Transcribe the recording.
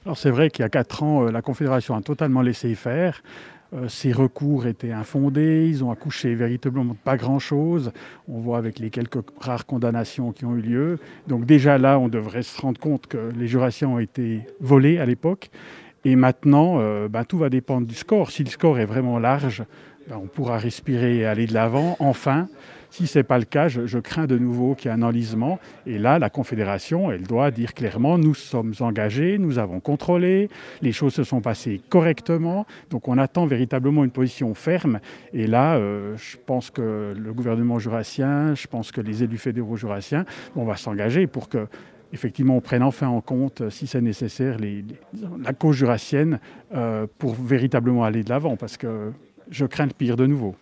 Alors c'est vrai qu'il y a 4 ans, la Confédération a totalement laissé faire. Ces recours étaient infondés, ils ont accouché véritablement de pas grand-chose. On voit avec les quelques rares condamnations qui ont eu lieu. Donc déjà là, on devrait se rendre compte que les jurassiens ont été volés à l'époque. Et maintenant, tout va dépendre du score. Si le score est vraiment large, on pourra respirer et aller de l'avant, enfin. Si ce n'est pas le cas, je crains de nouveau qu'il y ait un enlisement. Et là, la Confédération, elle doit dire clairement, nous sommes engagés, nous avons contrôlé, les choses se sont passées correctement. Donc on attend véritablement une position ferme. Et là, je pense que le gouvernement jurassien, je pense que les élus fédéraux jurassiens, on va s'engager pour que effectivement, on prenne enfin en compte, si c'est nécessaire, la cause jurassienne pour véritablement aller de l'avant, parce que je crains le pire de nouveau.